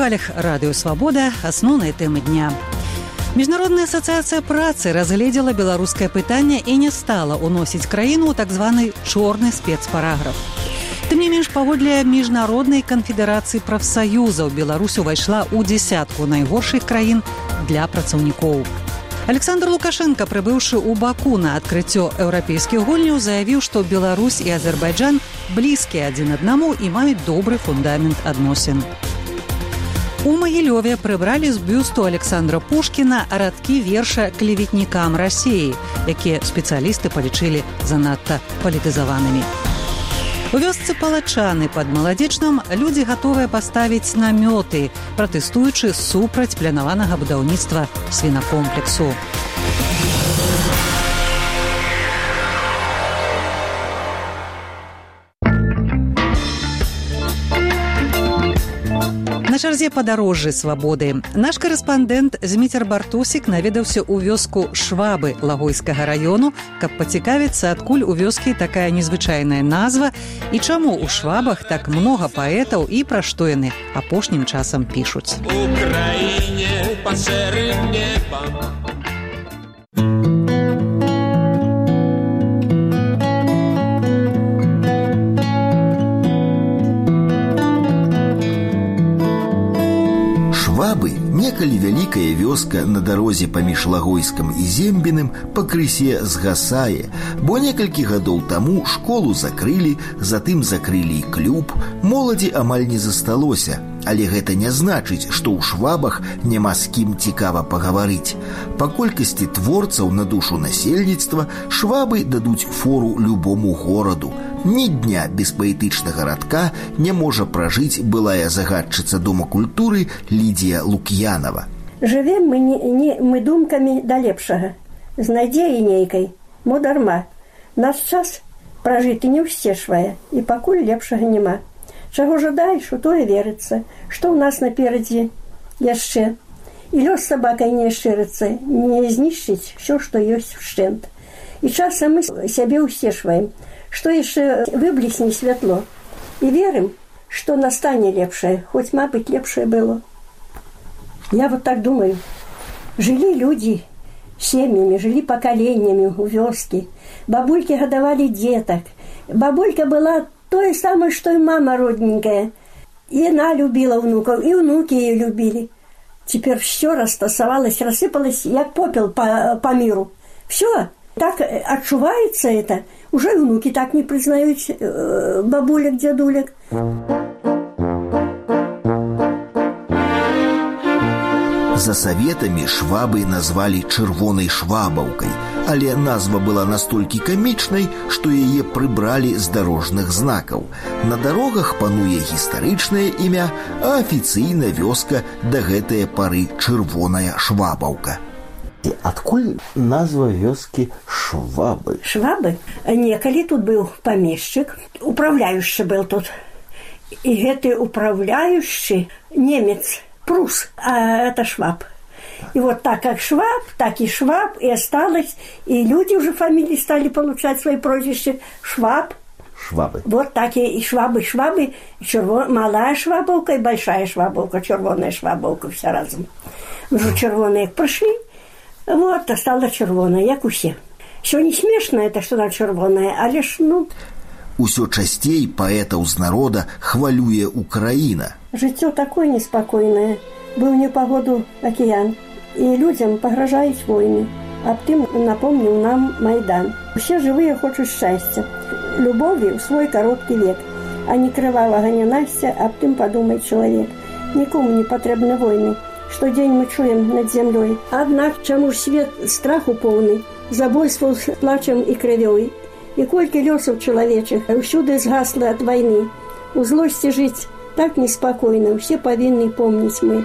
хвалях радыё «Свабода» асноўныя тэмы дня. Міжнародная асацыяцыя працы разгледзела беларускае пытанне і не стала ўносіць краіну ў так званы чорны спецпараграф. Тым не менш, паводле міжнароднай канфедэрацыі прафсаюзаў Беларусь увайшла ў дзясятку найгоршых краін для працаўнікоў. Александр Лукашенко, прыбыўшы ў Баку на адкрыццё еўрапейскіх гульняў, заявіў, што Беларусь і Азербайджан блізкія адзін аднаму і маюць добры фундамент адносін. У Магілёве прыбралі з бюсту Александра Пушкіна радкі верша клеветнікам Расіі, якія спецыялісты палічылі занадта палітызаванымі. У вёсцы Палачаны пад Маладзечным людзі гатовыя паставіць намёты, пратэстуючы супраць планаванага будаўніцтва свінакомплексу. На чарзе падарожжы свабоды. Наш карэспандэнт Зміцер Бартусік наведаўся ў вёску Швабы Лагойскага раёну, каб пацікавіцца, адкуль у вёскі такая незвычайная назва і чаму ў Швабах так многа паэтаў і пра што яны апошнім часам пішуць. Украіне пад шэрым небам. Швабы – некалі вялікая вёска на дарозе паміж Лагойскам і Зембіным пакрысе згасае, бо некалькі гадоў таму школу закрылі, затым закрылі і клуб, моладзі амаль не засталося. Але гэта не значыць, што ў Швабах няма з кім цікава пагаварыць. Па колькасці творцаў на душу насельніцтва Швабы дадуць фору любому гораду. Ні дня без паэтычнага радка не можа пражыць былая загадчыца Дома культуры Лідія Лук'янова. Жывем мы думкамі да лепшага, з надзеяй нейкай, мо дарма. Наш час пражыты не ўсцешвае, і пакуль лепшага няма. Чаго жадаеш, у тое верыцца, што ў нас наперадзе яшчэ. І лёс сабакай не шчырыцца, не знішчыць усё, што ёсць ушчэнт. І часам мы сябе ўсцешваем, што яшчэ выблісне святло. І верым, што настане лепшае, хоць, мабыць, лепшае было. Я вот так думаю. Жылі людзі сем'ямі, жылі пакаленнямі ў вёскі. Бабулькі гадавалі дзетак. Бабулька была тое самае, што і мама родненькая. І яна любіла ўнукаў, і ўнукі яе любілі. Цяпер всё растасавалось, рассыпалось, як попел по миру. Всё, так адчуваецца это. Уже і ўнукі так не прызнаюць бабулек, дзядулек. За саветамі Швабы назвалі чырвонай швабаўкай, але назва была настолькі камічнай, што яе прыбралі з дарожных знакаў. На дарогах пануе гістарычнае імя, а афіцыйна вёска да гэтае пары чырвоная швабаўка. І адкуль назва вёскі Швабы? Швабы? Некалі тут быў памешчык, управляючы был тут. І гэты управляючы немец, Прус, а это Шваб. И вот так как Шваб, так и Шваб, и осталось. И люди уже фамилии стали получать свои прозвища. Шваб. Швабы. Вот так и Швабы. Швабы, малая швабовка и большая швабовка, червоная швабовка, все разом. Уже червоные прошли, вот, а стала червоная, як усе. Все не смешно это, что она червоная, а лишь, Усё часцей паэтаў з народа хвалюе Украіна. Жыццё такое неспакойнае. Быў непагоду акіян. І людзям пагражаюць войны. Аб тым напомніў нам Майдан. Усе жывыя хочуць шчасця. Любові ў свой кароткі век. А не крывавага нянасця, аб тым падумай чалавек. Нікому не патрэбны войны. Штодзень мы чуем над зямлёй. Аднак чаму ж свет страху поўны, забойстваў з плачам і крывёй. І колькі лёсаў чалавечых ўсюды згасла ад вайны. У злосці жыць так неспакойна, усе павінны помніць мы.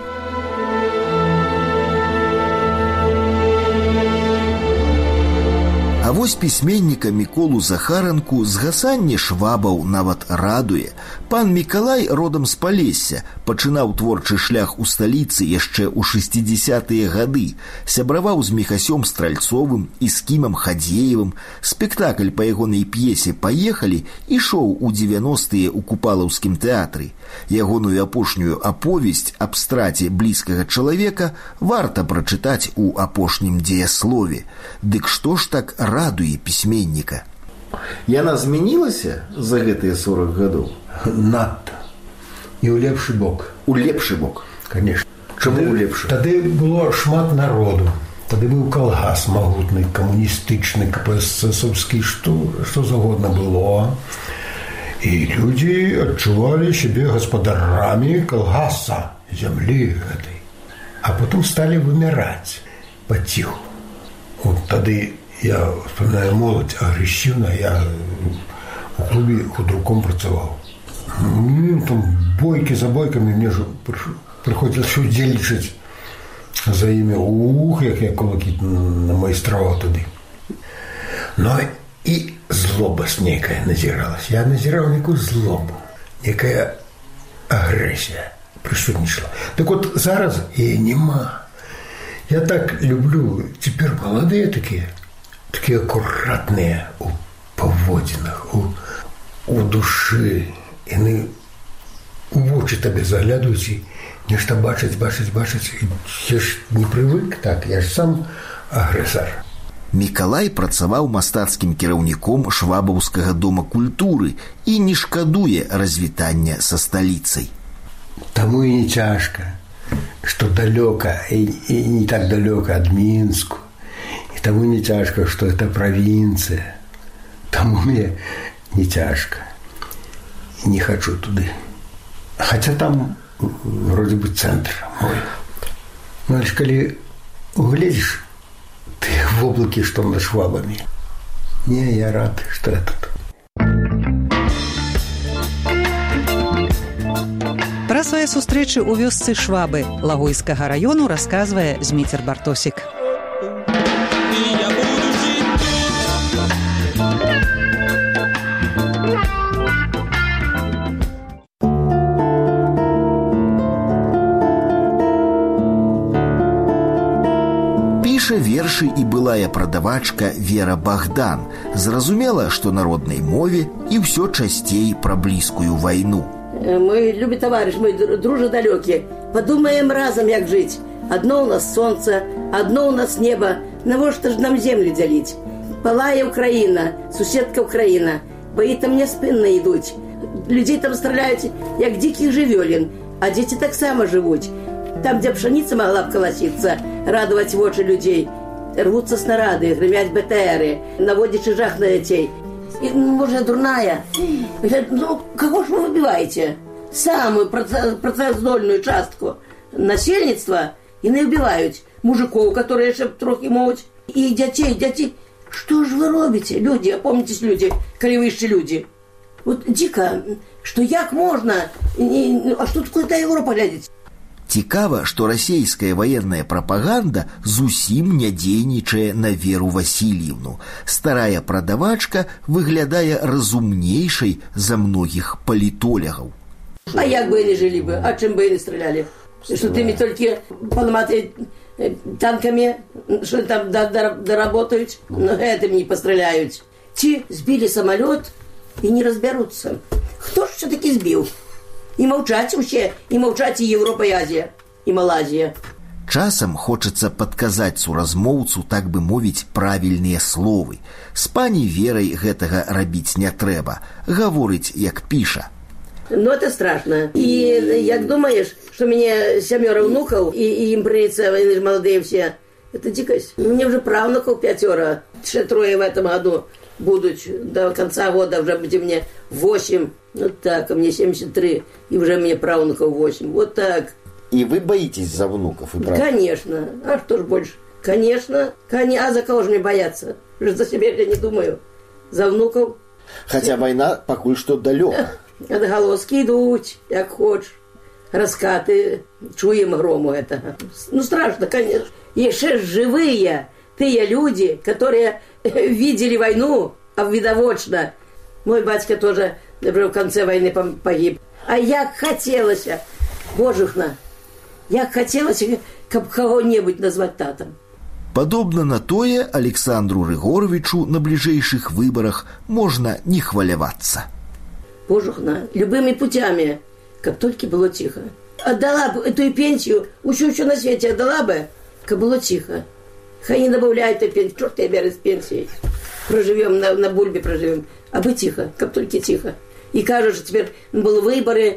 А вось пісьменніка Міколу Захаранку згасанне швабаў нават радуе. Пан Мікалай родам з Палесся, Пачынаў творчы шлях у сталіцы яшчэ ў 60-тыя гады. Сябраваў з Міхасём Стральцовым і з Кімам Хадзеевым. Спектакль па ягонай п'есе «Паехалі» ішоў у 90-тыя ў Купалаўскім тэатры. Ягоную апошнюю аповесць аб страце блізкага чалавека варта прачытаць у апошнім дзеяслове. Дык што ж так радуе пісьменніка? Яна змянілася за гэтыя 40 гадоў? Надта. І ў лепшы бок. У лепшы бок? Конечно. Чаму ў лепшы? Тады было шмат народу. Тады быў калгас магутны, камуністычны, КПССовскі, што загодна было. І людзі адчувалі сябе гаспадарамі калгаса, зямлі гэтай. А потым сталі выміраць паціху. Вот тады я вспоминаю моладзь агрэсіўна, я у клубе худруком працаваў. Там бойкі за бойкамі, мне ж прыходзілася удзельнічаць за імі. Як я кулакі намайстраваў тады. Ну і злобасць нейкая назіралась. Я назіраў некую злобу, некая агрэсія прысутнічала. Так вот зараз яе нема. Я так люблю, цяпер маладыя такія акуратныя у паводзінах, у душы. Яны у вочы табе заглядаюць і нешта бачаць. Я ж не прывык так, я ж сам агрэсар. Мікалай працаваў мастацкім кіраўніком Швабаўскага дома культуры і не шкадуе развітання са сталіцай. Таму і не цяжка, што далёка і не так далёка ад Мінску. І таму не цяжка, што это правінцыя. Таму мне не цяжка. Не хочу туды. Хаця там вроде бы центр мой. Ну, аж калі угледзіш тыя воблакі, што над Швабамі. Не, я рад, што я тут. Пра свае сустрэчы ў вёсцы Швабы Лагойскага раёну расказвае Зміцер Бартосік. Піша вершы і былая прадавачка Вера Богдан. Зразумела, што на роднай мове і ўсё часцей пра блізкую вайну. Мой любы товарищ, мой дружа далёкі, подумаем разом, як жыць. Одно у нас солнце, одно у нас небо. Навошта ж нам землю дзяліць? Палае Украина, суседка Украина. Баі там няспынна ідуць. Людзей там страляюць, як дзікіх жывёлін. А дзеці таксама жывуць. Там, дзе пшаніца могла б каласіцца, радаваць вочы людзей. Рвуцца снарады, грымяць БТРы, наводзячы жах на дзяцей. И, может, дурная. Ну, кого ж вы выбиваете? Самую працаздольную частку насельніцтва и не убивают мужиков, которые еще трохи могут, и детей. Что ж вы робите, люди? Опомнитесь, люди, коли вы еще люди. Вот дико, что як можно, а что такое та Европа глядеть? Цікава, што расійская ваенная прапаганда зусім не дзейнічае на Веру Васильевну. Старая прадавачка выглядае разумнейшай за многіх палітолягаў. А як бы яны жылі бы? А чым бы яны стралялі? Што тымі толькі паламаты танкамі, што там доработаюць, но гэтым не пастраляюць. Ці збілі самалёт і не разбяруцца. Хто ж все-таки збіў? І маўчаць усе, і маўчаць і Европа, і Азія, і Малазія. Часам хочацца падказаць суразмоўцу, так бы мовіць, правільныя словы. З пані Верай гэтага рабіць не трэба. Гаворыць, як піша. Ну, это страшно. И як думаешь, что у меня 7 внуков, и им придется, они же молодые все, это дикость. У меня уже правнуков 5, еще 3 в этом году будут. До конца года уже будет мне 8. Вот так, а мне 73, и уже мне правнуков 8. Вот так. И вы боитесь за внуков? И конечно. А что ж больше? Конечно. А за кого же мне бояться? За себя я не думаю. За внуков. Хотя война покуль что далёка. Отголоски идут, як хочешь. Раскаты. Чуем грому это. Ну, страшно, конечно. Еще живые те люди, которые видели войну, видовочно. Мой батька тоже в конце войны погиб. А як хотелось Божухна, як хацелася, каб каго-небудзь назваць татам. Падобна на тое, Александру Рыгоровичу на бліжэйшых выбарах можна не хвалявацца. Божухна, любымі путямі, каб толькі было ціха. Аддала б эту пенсію, усё на свеце аддала бы, каб было ціха. Хай не добавляют пенсию, черт я беру с пенсией. Проживем, на бульбе проживем. А бы тихо, как только тихо. И кажется, что теперь были выборы,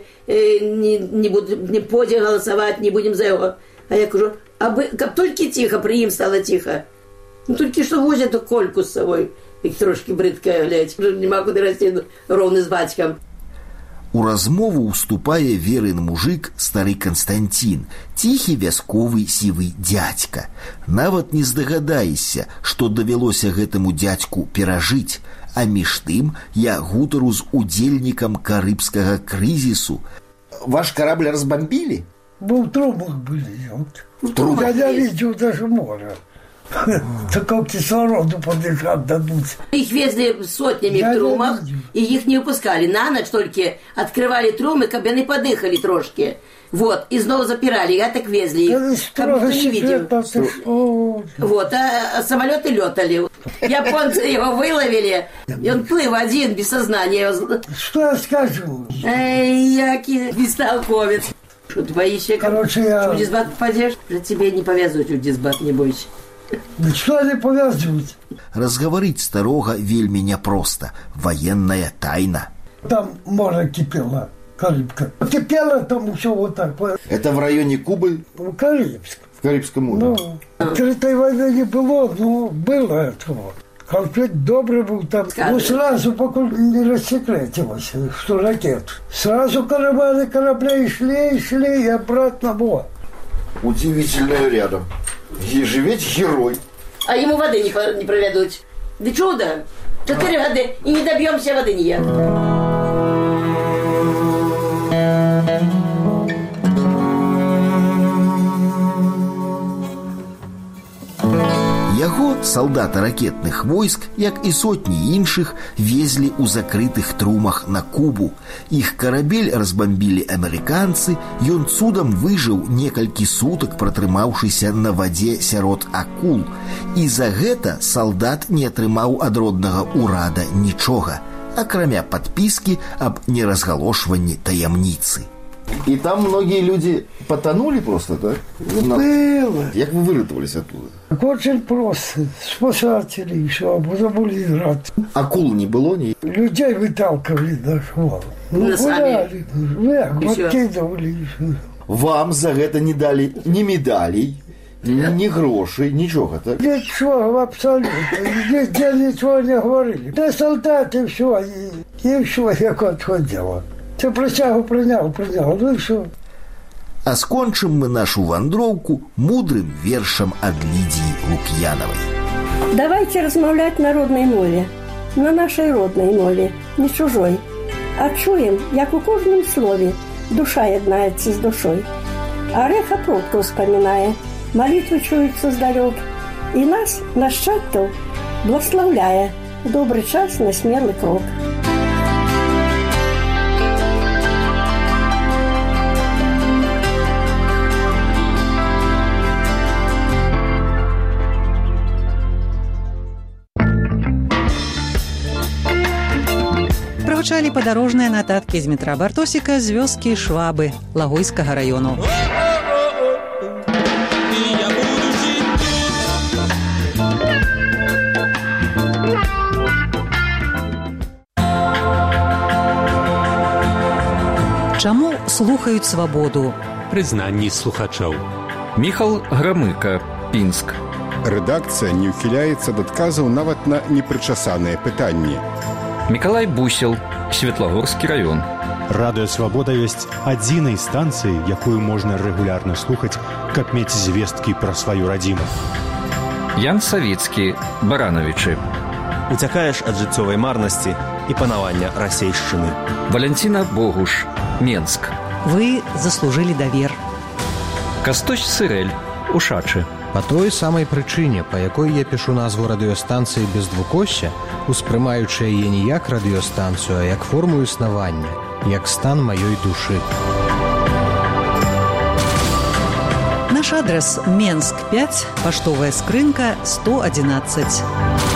не пойдем голосовать, не будем за его. А я говорю, как только тихо, при им стало тихо. Ну, только что возят эту кольку с собой. И трошки брыдкая, блядь. Не могу расти ровно с батьком. У размову уступае верын мужик стары Константин, ціхі вясковы сівы дядька. Нават не здагадаешся, што давялося гэтаму дядьку перажыць, а між тым я гутару з удзельнікам карыбскага крызісу. Ваш корабль разбомбили? Мы в трубах были. В трубах? Я видел даже море. Такого кислороду подышать дадут. Их везли сотнями в трумах, и их не выпускали. На ночь только открывали трумы, как бы они подыхали трошки. Вот, и снова запирали, я так везли их, как будто не видел. Вот, а самолеты летали. Японцы его выловили, и он плыл один, без сознания. Что я скажу? Эй, яки, бестолковец. Что ты боишься? Короче, я... В дисбат попадешь? Тебе не повязывать в дисбат, не бойся. Да что они повязывают? Разгаварыць старога вельмі няпроста. Военная тайна. Там море кипело, Карибка. Кипело там все вот так. Это в районе Кубы? Карибск. В Карибском море? Ну, открытой войны не было, но было этого. Конфликт добрый был там. Ну, сразу, пока не рассекретилось, что ракет. Сразу корабли шли и обратно было. Удивительное рядом. И живеть герой. А ему воды не проведут. Да чудо! 4 года и не добьемся воды никак. Яго, салдата ракетных войск, як і сотні іншых, везлі ў закрытых трумах на Кубу. Іх карабель разбамбілі амерыканцы, ён цудам выжыў некалькі сутак, пратрымаўшыся на вадзе сярод акул. І за гэта салдат не атрымаў ад роднага ўрада нічога, акрамя падпіскі аб неразгалошванні таямніцы. И там многие люди потонули просто, так? Было. Как вы выратовались оттуда? Очень просто. Спасатели еще, забыли играть. Акул не было? Не... Людей выталкивали даже. Ну, гуляли, откидывали. Вам за это не дали ни медалей, ни грошей, ничего, так? Ничего, абсолютно. Нигде ничего не говорили. Да солдаты все, и все, як отходило. Ты присягу принял, ну и все. А скончым мы нашу вандроўку мудрым вершам ад Лидии Лукьяновой. Давайте размаўляць на роднай мове, на нашай роднай мове, не чужой. А чуем, як у кожным слове душа яднаецца з душой. Арэха продкаў успамінае, малітвы чуюцца здалёк, і нас, нашчадкаў, благословляе добры час на смелы крок. Прагучалі падарожныя нататкі з Дмітра Бартосіка з вёскі Швабы Лагойскага раёну. Чаму слухаюць свабоду? Прызнанні слухачоў. Міхал Грамыка, Пінск. Рэдакцыя не ўхіляецца ад адказаў нават на непрычасаныя пытанні. Мікалай Бусел, Светлагорскі раён. Радыё Свабода ёсць адзінай станцыяй, якую можна рэгулярна слухаць, каб мець звесткі пра сваю радзіму. Ян Савіцкі, Баранавічы. Уцякаеш ад жыццёвай марнасці і панавання расейшчыны. Валянціна Богуш, Менск. Вы заслужылі давер. Кастусь Сырэль, Ушачы. Па той самай прычыне, па якой я пішу назву радыёстанцыі без двукосся, успрымаючы яе не як радыёстанцыю, а як форму існавання, як стан маёй душы. Наш адрес Менск 5, паштовая скрынка 111.